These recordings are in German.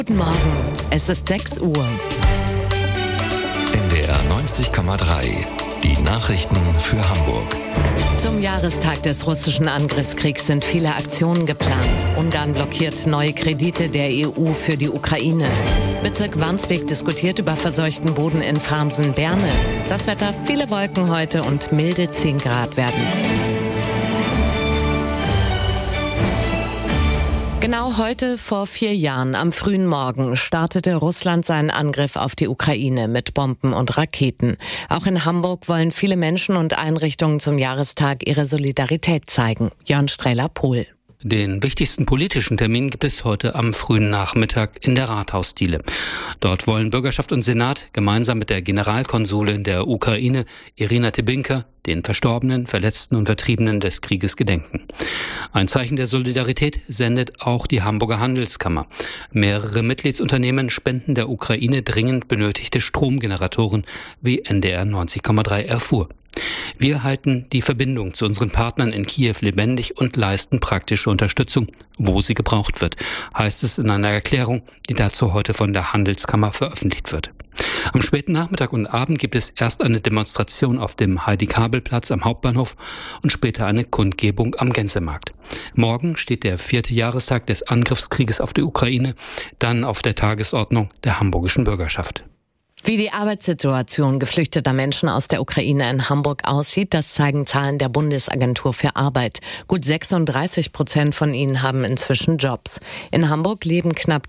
Guten Morgen, es ist 6 Uhr. NDR 90,3, die Nachrichten für Hamburg. Zum Jahrestag des russischen Angriffskriegs sind viele Aktionen geplant. Ungarn blockiert neue Kredite der EU für die Ukraine. Bezirk Wandsbek diskutiert über verseuchten Boden in Farmsen-Berne. Das Wetter, viele Wolken heute und milde 10 Grad werden's. Genau heute vor 4 Jahren, am frühen Morgen, startete Russland seinen Angriff auf die Ukraine mit Bomben und Raketen. Auch in Hamburg wollen viele Menschen und Einrichtungen zum Jahrestag ihre Solidarität zeigen. Jörn Strehler-Pohl. Den wichtigsten politischen Termin gibt es heute am frühen Nachmittag in der Rathausdiele. Dort wollen Bürgerschaft und Senat gemeinsam mit der Generalkonsulin der Ukraine, Irina Tybynka, den Verstorbenen, Verletzten und Vertriebenen des Krieges gedenken. Ein Zeichen der Solidarität sendet auch die Hamburger Handelskammer. Mehrere Mitgliedsunternehmen spenden der Ukraine dringend benötigte Stromgeneratoren, wie NDR 90,3 erfuhr. Wir halten die Verbindung zu unseren Partnern in Kiew lebendig und leisten praktische Unterstützung, wo sie gebraucht wird, heißt es in einer Erklärung, die dazu heute von der Handelskammer veröffentlicht wird. Am späten Nachmittag und Abend gibt es erst eine Demonstration auf dem Heidi-Kabel-Platz am Hauptbahnhof und später eine Kundgebung am Gänsemarkt. Morgen steht der 4. Jahrestag des Angriffskrieges auf die Ukraine, dann auf der Tagesordnung der hamburgischen Bürgerschaft. Wie die Arbeitssituation geflüchteter Menschen aus der Ukraine in Hamburg aussieht, das zeigen Zahlen der Bundesagentur für Arbeit. Gut 36% von ihnen haben inzwischen Jobs. In Hamburg leben knapp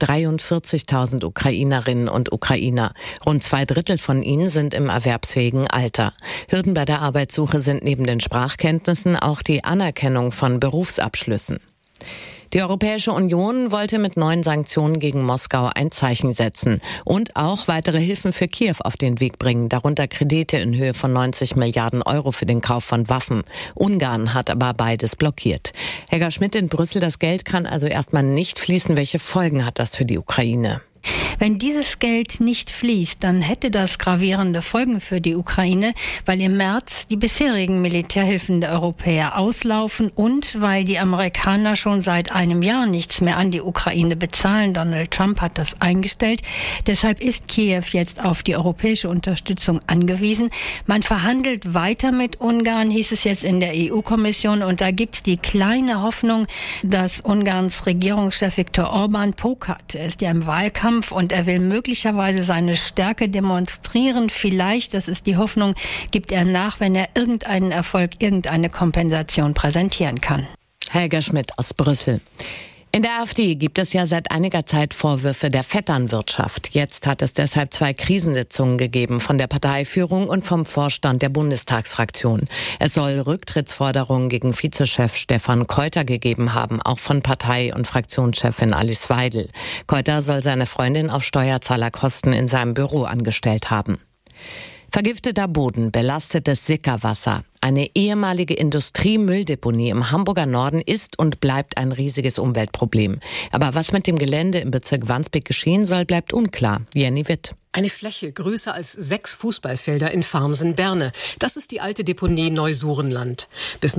43.000 Ukrainerinnen und Ukrainer. Rund 2/3 von ihnen sind im erwerbsfähigen Alter. Hürden bei der Arbeitssuche sind neben den Sprachkenntnissen auch die Anerkennung von Berufsabschlüssen. Die Europäische Union wollte mit neuen Sanktionen gegen Moskau ein Zeichen setzen und auch weitere Hilfen für Kiew auf den Weg bringen, darunter Kredite in Höhe von 90 Milliarden Euro für den Kauf von Waffen. Ungarn hat aber beides blockiert. Helga Schmidt in Brüssel, das Geld kann also erstmal nicht fließen. Welche Folgen hat das für die Ukraine? Wenn dieses Geld nicht fließt, dann hätte das gravierende Folgen für die Ukraine, weil im März die bisherigen Militärhilfen der Europäer auslaufen und weil die Amerikaner schon seit einem Jahr nichts mehr an die Ukraine bezahlen. Donald Trump hat das eingestellt. Deshalb ist Kiew jetzt auf die europäische Unterstützung angewiesen. Man verhandelt weiter mit Ungarn, hieß es jetzt in der EU-Kommission. Und da gibt's die kleine Hoffnung, dass Ungarns Regierungschef Viktor Orbán pokert. Er ist ja im Wahlkampf und er will möglicherweise seine Stärke demonstrieren. Vielleicht, das ist die Hoffnung, gibt er nach, wenn er irgendeinen Erfolg, irgendeine Kompensation präsentieren kann. Helga Schmidt aus Brüssel. In der AfD gibt es ja seit einiger Zeit Vorwürfe der Vetternwirtschaft. Jetzt hat es deshalb 2 Krisensitzungen gegeben von der Parteiführung und vom Vorstand der Bundestagsfraktion. Es soll Rücktrittsforderungen gegen Vizechef Stefan Keuter gegeben haben, auch von Partei- und Fraktionschefin Alice Weidel. Keuter soll seine Freundin auf Steuerzahlerkosten in seinem Büro angestellt haben. Vergifteter Boden, belastetes Sickerwasser. Eine ehemalige Industriemülldeponie im Hamburger Norden ist und bleibt ein riesiges Umweltproblem. Aber was mit dem Gelände im Bezirk Wandsbek geschehen soll, bleibt unklar. Jenny Witt. Eine Fläche größer als 6 Fußballfelder in Farmsen-Berne. Das ist die alte Deponie Neusurenland. Bis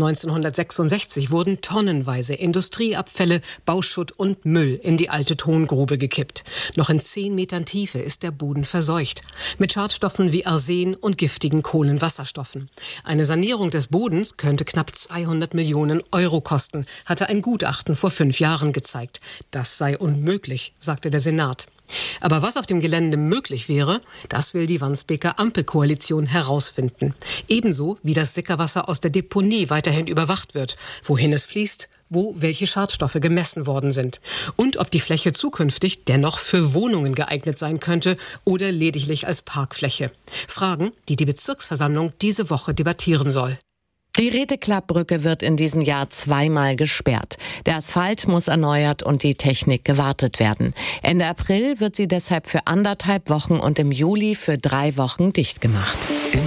1966 wurden tonnenweise Industrieabfälle, Bauschutt und Müll in die alte Tongrube gekippt. Noch in 10 Metern Tiefe ist der Boden verseucht. Mit Schadstoffen wie Arsen und giftigen Kohlenwasserstoffen. Eine Sanierung des Bodens könnte knapp 200 Millionen Euro kosten, hatte ein Gutachten vor 5 Jahren gezeigt. Das sei unmöglich, sagte der Senat. Aber was auf dem Gelände möglich wäre, das will die Wandsbeker Ampelkoalition herausfinden. Ebenso wie das Sickerwasser aus der Deponie weiterhin überwacht wird, wohin es fließt, wo welche Schadstoffe gemessen worden sind. Und ob die Fläche zukünftig dennoch für Wohnungen geeignet sein könnte oder lediglich als Parkfläche. Fragen, die die Bezirksversammlung diese Woche debattieren soll. Die Räteklappbrücke wird in diesem Jahr 2-mal gesperrt. Der Asphalt muss erneuert und die Technik gewartet werden. Ende April wird sie deshalb für 1,5 Wochen und im Juli für 3 Wochen dicht gemacht.